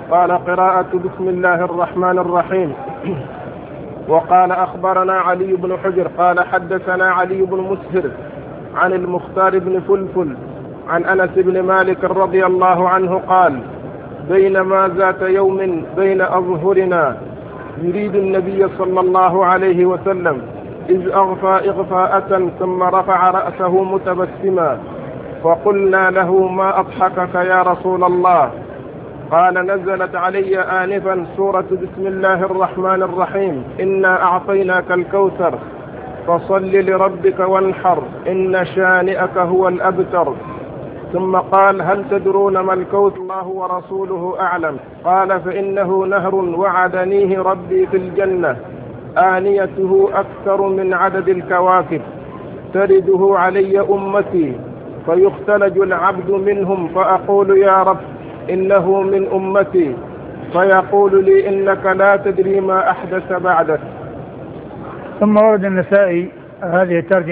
قال قراءة بسم الله الرحمن الرحيم. وقال أخبرنا علي بن حجر قال حدثنا علي بن مسهر عن المختار بن فلفل عن أنس بن مالك رضي الله عنه قال بينما ذات يوم بين أظهرنا يريد النبي صلى الله عليه وسلم إذ أغفى إغفاءة ثم رفع رأسه متبسما فقلنا له ما أضحكك يا رسول الله؟ قال نزلت علي آنفا سورة بسم الله الرحمن الرحيم إنا أعطيناك الكوثر فصل لربك وانحر إن شانئك هو الأبتر. ثم قال هل تدرون ما الكوثر؟ الله ورسوله أعلم. قال فإنه نهر وعدنيه ربي في الجنة آنيته أكثر من عدد الكواكب ترده علي أمتي فيختلج العبد منهم فأقول يا رب إنه من أمتي فيقول لي إنك لا تدري ما أحدث بعدك. ثم ورد النسائي هذه الترجمة